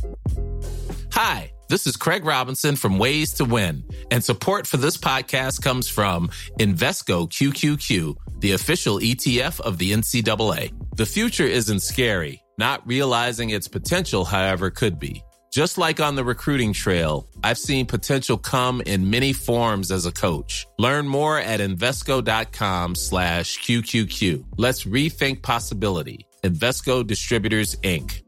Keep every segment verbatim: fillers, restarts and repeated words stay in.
Hi, this is Craig Robinson from Ways to Win, and support for this podcast comes from Invesco Q Q Q, the official E T F of the N C double A. The future isn't scary. Not realizing its potential, however, could be. Just like on the recruiting trail, I've seen potential come in many forms as a coach. Learn more at Invesco.com slash QQQ. Let's rethink possibility. Invesco Distributors, Incorporated.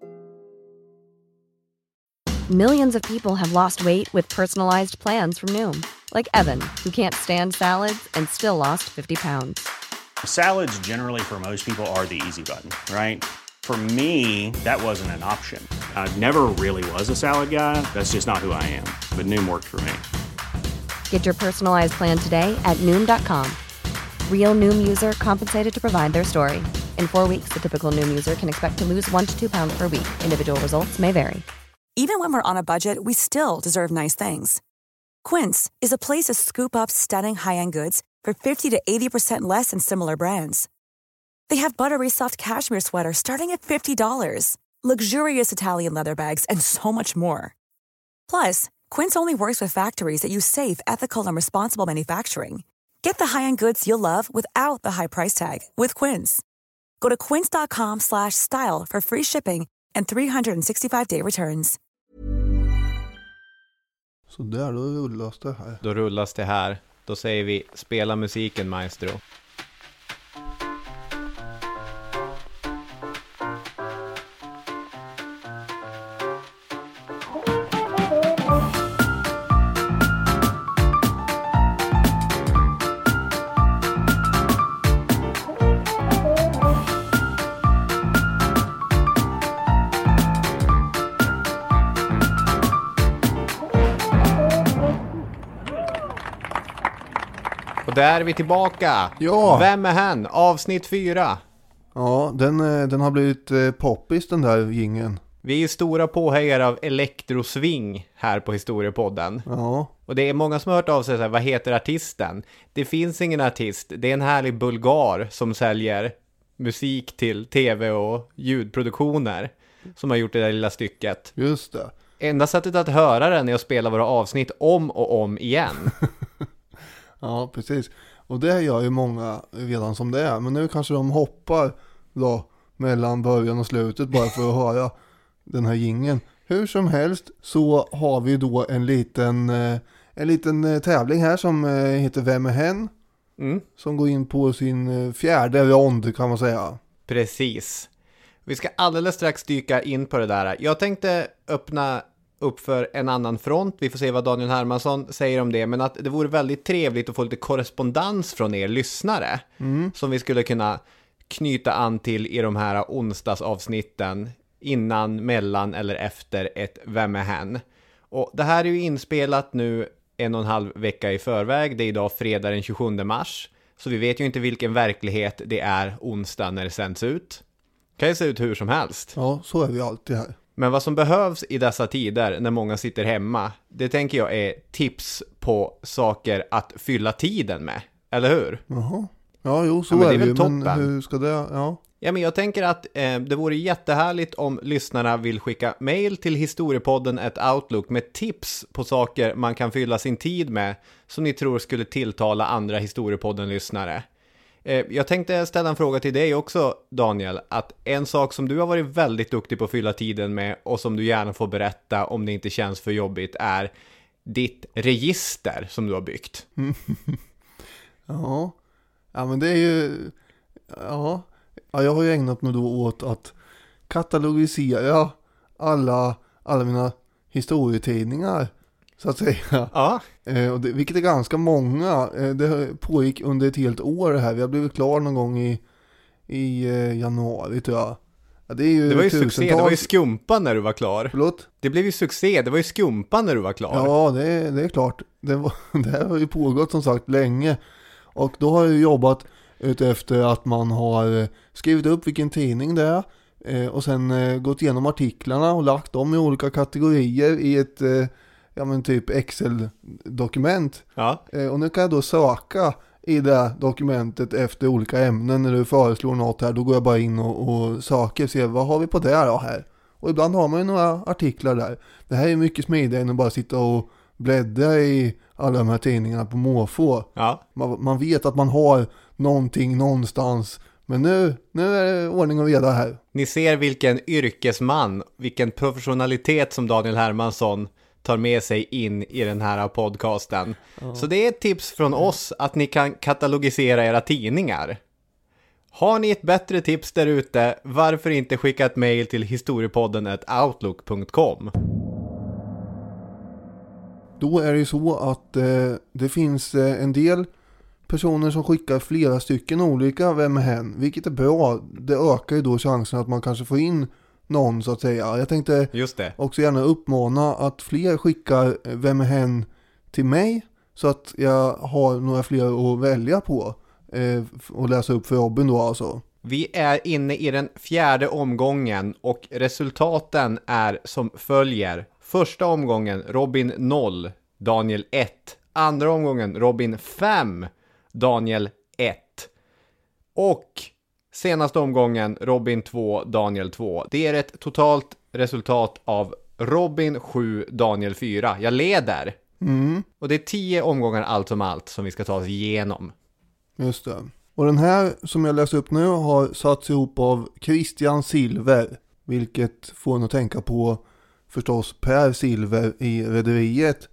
Millions of people have lost weight with personalized plans from Noom. Like Evan, who can't stand salads and still lost fifty pounds. Salads generally for most people are the easy button, right? For me, that wasn't an option. I never really was a salad guy. That's just not who I am. But Noom worked for me. Get your personalized plan today at Noom dot com. Real Noom user compensated to provide their story. In four weeks, the typical Noom user can expect to lose one to two pounds per week. Individual results may vary. Even when we're on a budget, we still deserve nice things. Quince is a place to scoop up stunning high-end goods for fifty to eighty percent less than similar brands. They have buttery soft cashmere sweaters starting at fifty dollars, luxurious Italian leather bags, and so much more. Plus, Quince only works with factories that use safe, ethical, and responsible manufacturing. Get the high-end goods you'll love without the high price tag with Quince. Go to quince.com slash style for free shipping and three sixty-five day returns. Så där, då rullas det här. Då rullas det här. Då säger vi, spela musiken, maestro. Och där är vi tillbaka. Ja. Vem är han? Avsnitt fyra. Ja, den, den har blivit eh, poppis, den där gingen. Vi är stora påhejare av elektrosving här på Historiepodden. Ja. Och det är många som har hört av sig så här, vad heter artisten? Det finns ingen artist. Det är en härlig bulgar som säljer musik till tv och ljudproduktioner som har gjort det där lilla stycket. Just det. Enda sättet att höra den är att spela våra avsnitt om och om igen. Ja, precis. Och det gör ju många redan som det är. Men nu kanske de hoppar då mellan början och slutet bara för att höra den här gingen. Hur som helst så har vi då en liten, en liten tävling här som heter Vem är hen? Mm. Som går in på sin fjärde rond, kan man säga. Precis. Vi ska alldeles strax dyka in på det där. Jag tänkte öppna upp för en annan front. Vi får se vad Daniel Hermansson säger om det. Men att det vore väldigt trevligt att få lite korrespondens från er lyssnare. Mm. Som vi skulle kunna knyta an till i de här onsdagsavsnitten. Innan, mellan eller efter ett Vem är hen? Och det här är ju inspelat nu en och en halv vecka i förväg. Det är idag fredag den tjugosjunde mars. Så vi vet ju inte vilken verklighet det är onsdag när det sänds ut. Kan ju se ut hur som helst. Ja, så är vi alltid här. Men vad som behövs i dessa tider när många sitter hemma, det tänker jag är tips på saker att fylla tiden med. Eller hur? Jaha. Ja, jo, så ja, men är det är det väl ju. Men hur ska det... Ja. Ja, men jag tänker att eh, det vore jättehärligt om lyssnarna vill skicka mejl till historiepodden at outlook med tips på saker man kan fylla sin tid med som ni tror skulle tilltala andra historiepodden-lyssnare. Eh, jag tänkte ställa en fråga till dig också, Daniel, att en sak som du har varit väldigt duktig på att fylla tiden med och som du gärna får berätta om det inte känns för jobbigt är ditt register som du har byggt. Ja. Ja, men det är ju... Ja... Ja, jag har ju ägnat mig då åt att katalogisera alla, alla mina historietidningar, så att säga. Ja. Eh, och det, vilket är ganska många. Eh, det pågick under ett helt år det här. Vi har blivit klar någon gång i, i eh, januari, tror jag. Ja, det, är ju det var ju tusentals... succé, det var ju skumpan när du var klar. Förlåt? Det blev ju succé, det var ju skumpan när du var klar. Ja, det, det är klart. Det, var, det här har ju pågått som sagt länge. Och då har jag jobbat utefter att man har skrivit upp vilken tidning det är eh, och sen eh, gått igenom artiklarna och lagt dem i olika kategorier i ett eh, ja, men typ Excel-dokument. Ja. Eh, och nu kan jag då söka i det dokumentet efter olika ämnen. När du föreslår något här, då går jag bara in och, och söker och ser vad har vi på det då här. Och ibland har man ju några artiklar där. Det här är mycket smidigare än att bara sitta och bläddra i alla de här tidningarna på måfå. Ja. Man, man vet att man har någonting någonstans. Men nu, nu är det ordning och reda här. Ni ser vilken yrkesman, vilken professionalitet som Daniel Hermansson tar med sig in i den här podcasten. Ja. Så det är ett tips från oss att ni kan katalogisera era tidningar. Har ni ett bättre tips där ute, varför inte skicka ett mejl till historiepodden at outlook punkt com. Då är det ju så att eh, det finns eh, en del personer som skickar flera stycken olika Vem är hen, vilket är bra. Det ökar ju då chansen att man kanske får in någon så att säga. Jag tänkte Just det. också gärna uppmana att fler skickar Vem är hen till mig så att jag har några fler att välja på eh, och läsa upp för Robin då alltså. Vi är inne i den fjärde omgången och resultaten är som följer. Första omgången Robin noll, Daniel ett. Andra omgången Robin fem, Daniel ett. Och senaste omgången Robin två, Daniel två. Det är ett totalt resultat av Robin sju, Daniel fyra. Jag leder. Mm. Och det är tio omgångar allt som allt som vi ska ta oss igenom. Just det. Och den här som jag läser upp nu har satts ihop av Christian Silver. Vilket får en att tänka på förstås Per Silver i Rederiet.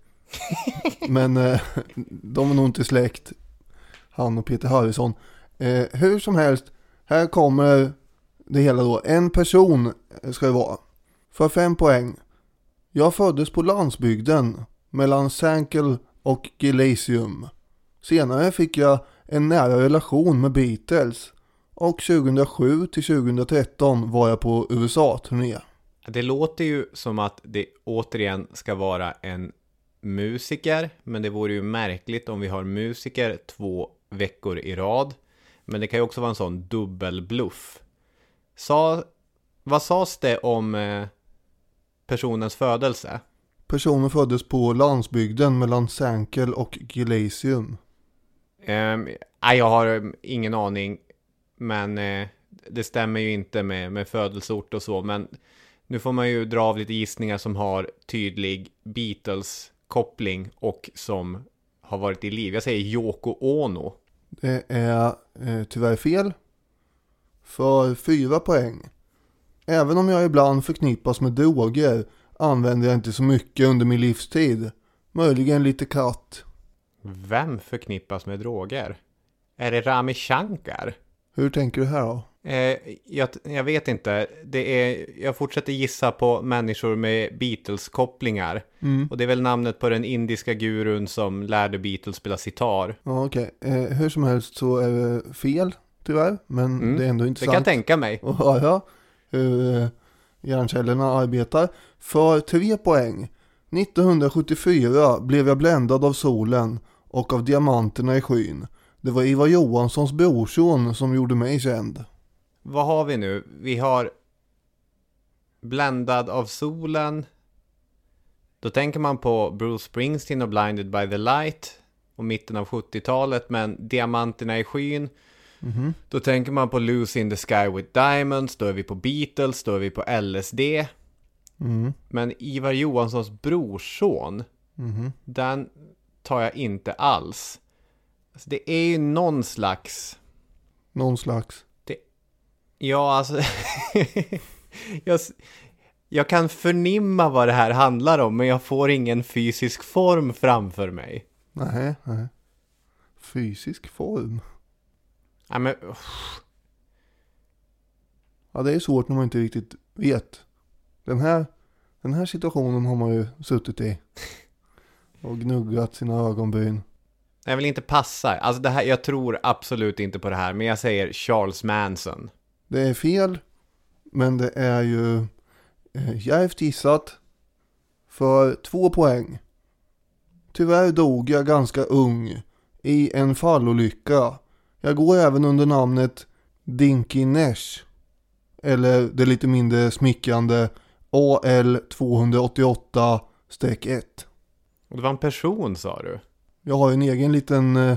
Men eh, de är nog inte släkt, han och Peter Harrison. Eh, hur som helst, här kommer det hela då. En person ska det vara. För fem poäng. Jag föddes på landsbygden mellan Sankel och Gelasium. Senare fick jag en nära relation med Beatles. Och tjugohundrasju till tjugohundratretton var jag på U S A-turné. Det låter ju som att det återigen ska vara en musiker. Men det vore ju märkligt om vi har musiker två veckor i rad. Men det kan ju också vara en sån dubbelbluff. Sa, vad sades det om eh, personens födelse? Personen föddes på landsbygden mellan Sankel och Gelasium. Um, nej, jag har ingen aning. Men eh, det stämmer ju inte med, med födelseort och så. Men nu får man ju dra av lite gissningar som har tydlig Beatles-koppling och som har varit i liv. Jag säger Yoko Ono. Det är eh, tyvärr fel. För fyra poäng. Även om jag ibland förknippas med droger använder jag inte så mycket under min livstid. Möjligen lite katt. Vem förknippas med droger? Är det Rami Shankar? Hur tänker du här då? Eh, jag, jag vet inte. Det är, jag fortsätter gissa på människor med Beatles-kopplingar. Mm. Och det är väl namnet på den indiska gurun som lärde Beatles spela sitar. Ja, okej. Okay. Eh, hur som helst så är det fel, tyvärr. Men mm. det är ändå intressant. Det kan jag tänka mig. Och höra hur eh, hjärncellerna arbetar. För tre poäng. nittonhundrasjuttiofyra blev jag bländad av solen och av diamanterna i skyn. Det var Ivar Johanssons brorson som gjorde mig känd. Vad har vi nu? Vi har bländad av solen. Då tänker man på Bruce Springsteen och Blinded by the Light och mitten av sjuttiotalet, men diamanterna i skyn. Mm-hmm. Då tänker man på Lucy in the Sky with Diamonds. Då är vi på Beatles, då är vi på L S D. Mm. Men Ivar Johanssons brorson, mm-hmm. den tar jag inte alls. Alltså det är ju någon slags... Någon slags? Det... Ja, alltså... jag... jag kan förnimma vad det här handlar om, men jag får ingen fysisk form framför mig. Nej, nej. Fysisk form? Ja, men... Ja, det är svårt när man inte riktigt vet. Den här, den här situationen har man ju suttit i. Och gnuggat sina ögonbryn. Jag vill inte passa. Alltså det här, jag tror absolut inte på det här. Men jag säger Charles Manson. Det är fel. Men det är ju eh, djärvt gissat. För två poäng. Tyvärr dog jag ganska ung. I en fallolycka. Jag går även under namnet Dinky Nash. Eller det lite mindre smickrande A L tvåhundraåttioåtta ett. Och det var en person, sa du? Jag har en egen liten eh,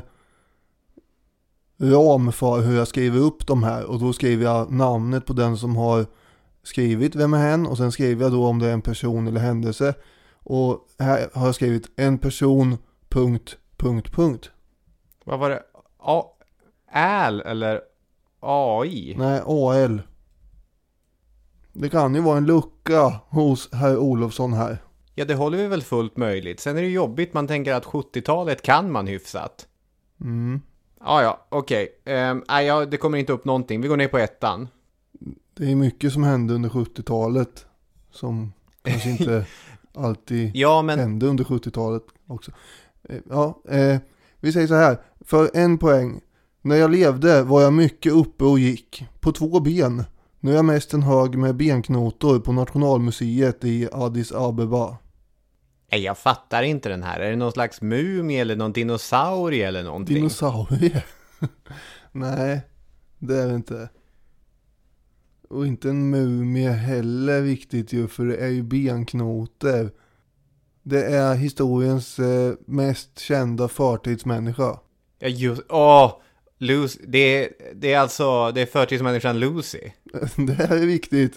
ram för hur jag skriver upp de här. Och då skriver jag namnet på den som har skrivit vem är hen och sen skriver jag då om det är en person eller händelse. Och här har jag skrivit en person, punkt, punkt, punkt. Vad var det? A- Äl eller A I? Nej, A L. Det kan ju vara en lucka hos herr Olofsson här. Ja, det håller vi väl fullt möjligt. Sen är det jobbigt, man tänker att sjuttiotalet kan man hyfsat. Mm. Ah, ja, okej. Okay. Um, ah, ja, det kommer inte upp någonting. Vi går ner på ettan. Det är mycket som hände under sjuttiotalet som kanske inte alltid ja, men... hände under sjuttiotalet också. Ja, eh, vi säger så här. För en poäng. När jag levde var jag mycket uppe och gick. På två ben. Nu är jag mest en hög med benknotor på Nationalmuseet i Addis Abeba. Nej, jag fattar inte den här. Är det någon slags mumie eller någon dinosaurie eller någonting? Dinosaurie? Nej, det är det inte. Och inte en mumie heller riktigt ju, för det är ju benknotor. Det är historiens eh, mest kända förtidsmänniska. Ja, just... Åh! Lucy, det, är, det är alltså det är förtidsmänniskan Lucy. Det här är viktigt.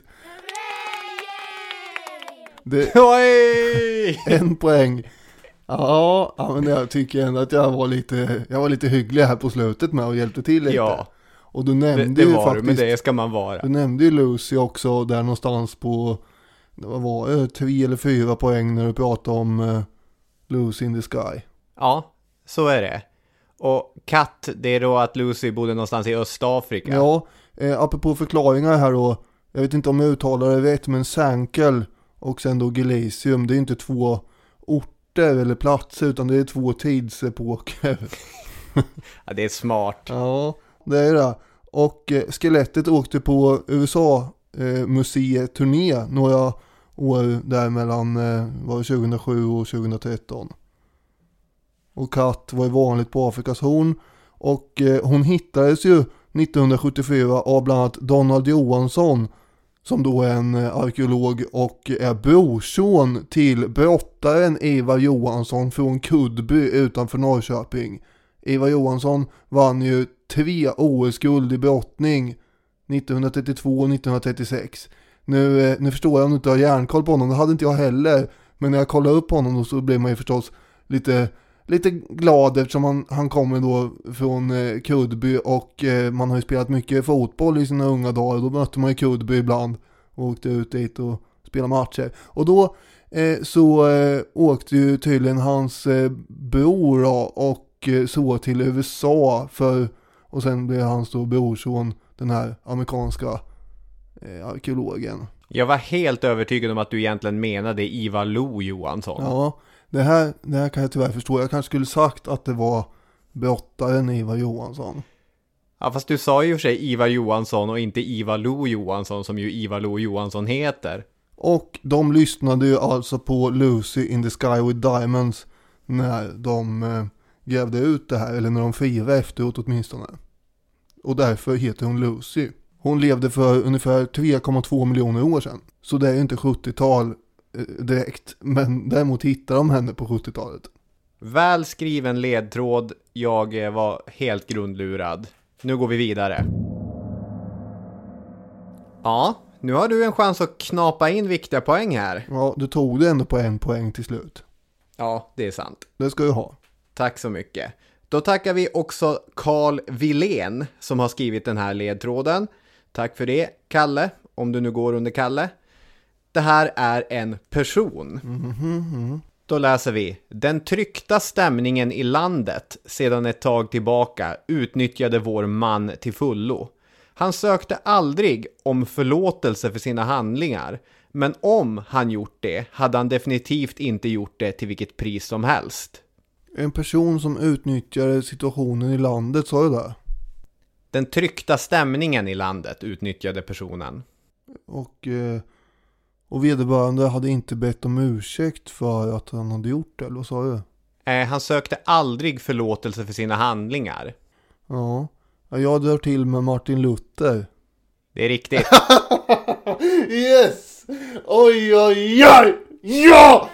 Det, Oj! en poäng. Ja, ja, men jag tycker ändå att jag var lite jag var lite hygglig här på slutet med och hjälpte till lite. Ja. Och du nämnde det, det ju var faktiskt, du, men det ska man vara. Du nämnde ju Lucy också där någonstans på, vad var det, tre eller fyra poäng när du pratade om uh, Lucy in the Sky. Ja, så är det. Och katt, det är då att Lucy bodde någonstans i Östafrika. Ja, eh, apropå förklaringar här då. Jag vet inte om jag uttalar det rätt, men Sankel och sen då Gelasium, det är inte två orter eller platser, utan det är två tidsepoker. Ja, det är smart. Ja, det är det. Och eh, skelettet åkte på U S A-museiturné eh, några år där mellan eh, var det tjugohundrasju och tjugohundratretton. Och katt var ju vanligt på Afrikas horn. Och eh, hon hittades ju nittonhundrasjuttiofyra av bland annat Donald Johansson, som då är en eh, arkeolog och är brorson till brottaren Ivar Johansson från Kuddby utanför Norrköping. Ivar Johansson vann ju tre O S-guld i brottning nittonhundratrettiotvå och nittonhundratrettiosex. Nu, eh, nu förstår jag om du inte har järnkoll på honom, det hade inte jag heller. Men när jag kollade upp honom så blev man ju förstås lite... Lite glad eftersom han, han kommer då från eh, Kuddby och eh, man har ju spelat mycket fotboll i sina unga dagar. Då mötte man ju Kuddby ibland och åkte ut dit och spelade matcher. Och då eh, så eh, åkte ju tydligen hans eh, bror då, och eh, så till U S A för, och sen blev hans då brorson den här amerikanska eh, arkeologen. Jag var helt övertygad om att du egentligen menade Ivar Lo Johansson. Ja. Det här, det här kan jag tyvärr förstå. Jag kanske skulle sagt att det var brottaren Ivar Johansson. Ja, fast du sa ju för sig Ivar Johansson och inte Ivar Lo Johansson, som ju Ivar Lo Johansson heter. Och de lyssnade ju alltså på Lucy in the Sky with Diamonds när de eh, grävde ut det här, eller när de firade efteråt åtminstone. Och därför heter hon Lucy. Hon levde för ungefär tre komma två miljoner år sedan. Så det är ju inte sjuttiotal direkt, men däremot hittar de henne på sjuttiotalet. Väl skriven ledtråd, jag var helt grundlurad. Nu går vi vidare. Ja, nu har du en chans att knapa in viktiga poäng här. Ja, du tog det ändå på en poäng till slut. Ja, det är sant. Det ska du ha. Tack så mycket. Då tackar vi också Carl Wilén som har skrivit den här ledtråden. Tack för det, Kalle, om du nu går under Kalle. Det här är en person. Mm-hmm. Då läser vi. Den tryckta stämningen i landet sedan ett tag tillbaka utnyttjade vår man till fullo. Han sökte aldrig om förlåtelse för sina handlingar. Men om han gjort det hade han definitivt inte gjort det till vilket pris som helst. En person som utnyttjade situationen i landet, sa du det? Den tryckta stämningen i landet utnyttjade personen. Och... Eh... Och vederbörande hade inte bett om ursäkt för att han hade gjort det, eller vad sa du? Eh, han sökte aldrig förlåtelse för sina handlingar. Ja, jag drar till med Martin Luther. Det är riktigt. Yes! Oj, oj, oj! Ja!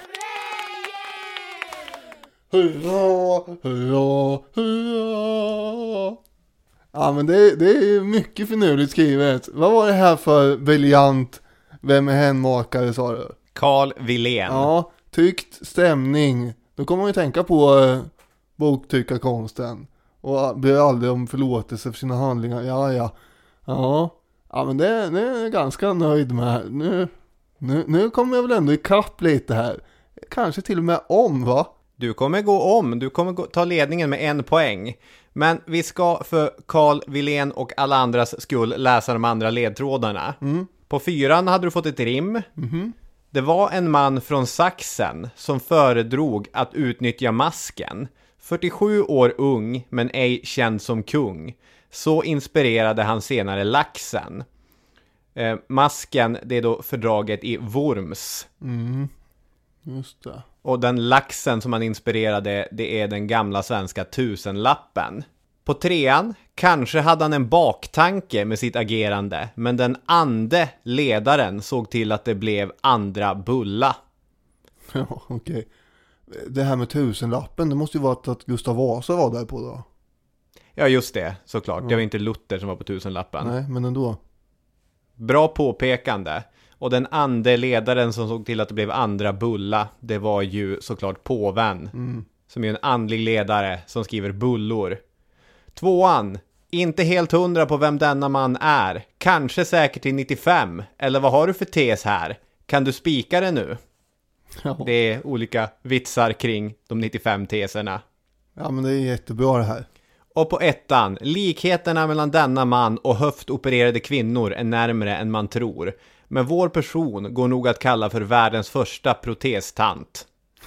Hurra, hurra, hurra! Ja, men det, det är mycket finurligt skrivet. Vad var det här för briljant Vem är hänmakare, sa du? Carl Wilén. Ja, tyckt stämning. Då kommer man ju tänka på eh, boktyckarkonsten. Och ber aldrig om förlåtelse för sina handlingar. Ja, ja. Ja, ja men det, det är jag ganska nöjd med. Nu, nu, nu kommer jag väl ändå ikapp lite här. Kanske till och med om, va? Du kommer gå om. Du kommer gå, ta ledningen med en poäng. Men vi ska för Carl Wilén och alla andras skull läsa de andra ledtrådarna. Mm. På fyran hade du fått ett rim. Mm-hmm. Det var en man från Sachsen som föredrog att utnyttja masken. fyrtiosju år ung men ej känd som kung. Så inspirerade han senare laxen. Eh, masken, det är då fördraget i Worms. Mm. Just det. Och den laxen som han inspirerade, det är den gamla svenska tusenlappen. På trean, kanske hade han en baktanke med sitt agerande, men den ande ledaren såg till att det blev andra bulla. Ja, okej. Okay. Det här med tusenlappen, det måste ju vara att Gustav Vasa var där på då. Ja, just det, såklart. Ja. Det var inte Luther som var på tusenlappen. Nej, men ändå. Bra påpekande. Och den ande ledaren som såg till att det blev andra bulla, det var ju såklart påven. Mm. Som är en andlig ledare som skriver bullor. Tvåan, inte helt hundra på vem denna man är. Kanske säkert till nittiofem. Eller vad har du för tes här? Kan du spika det nu? Ja. Det är olika vitsar kring de nittiofem teserna. Ja, men det är jättebra det här. Och på ettan, likheterna mellan denna man och höftopererade kvinnor är närmare än man tror. Men vår person går nog att kalla för världens första protestant.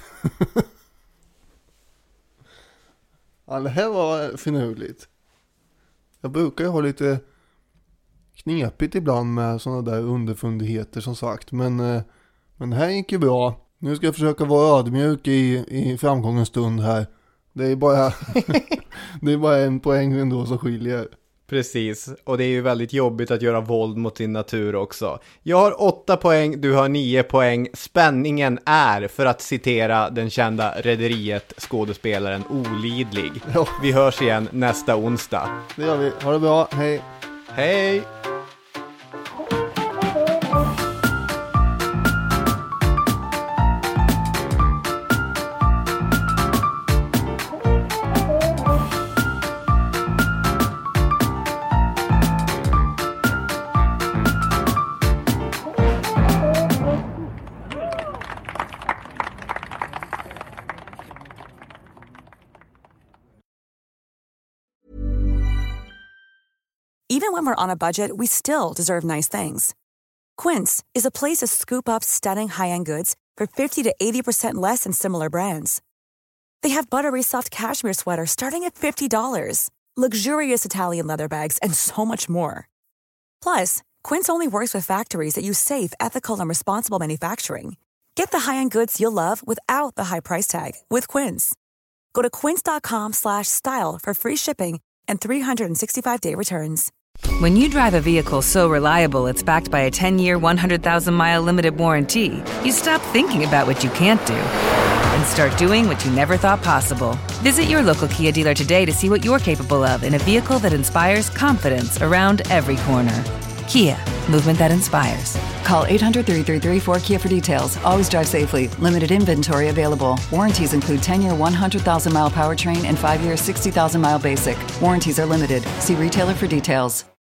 Ja, det här var finurligt. Jag brukar ju ha lite knepigt ibland med sådana där underfundigheter som sagt. Men, men det här gick ju bra. Nu ska jag försöka vara ödmjuk i, i framgångens stund här. Det är bara, det är bara en poäng ändå som skiljer. Precis, och det är ju väldigt jobbigt att göra våld mot sin natur också. Jag har åtta poäng, du har nio poäng. Spänningen är, för att citera den kända Rederiet, skådespelaren, olidlig. Ja. Vi hörs igen nästa onsdag. Det gör vi, ha det bra, hej. Hej! Even when we're on a budget, we still deserve nice things. Quince is a place to scoop up stunning high-end goods for fifty to eighty percent less than similar brands. They have buttery soft cashmere sweaters starting at fifty dollars, luxurious Italian leather bags, and so much more. Plus, Quince only works with factories that use safe, ethical, and responsible manufacturing. Get the high-end goods you'll love without the high price tag with Quince. Go to quince.com slash style for free shipping and three sixty-five day returns. When you drive a vehicle so reliable it's backed by a ten-year, one hundred thousand mile limited warranty, you stop thinking about what you can't do and start doing what you never thought possible. Visit your local Kia dealer today to see what you're capable of in a vehicle that inspires confidence around every corner. Kia, movement that inspires. Call eight hundred, three three three, four Kia for details. Always drive safely. Limited inventory available. Warranties include ten-year, one hundred thousand mile powertrain and five-year, sixty thousand mile basic. Warranties are limited. See retailer for details.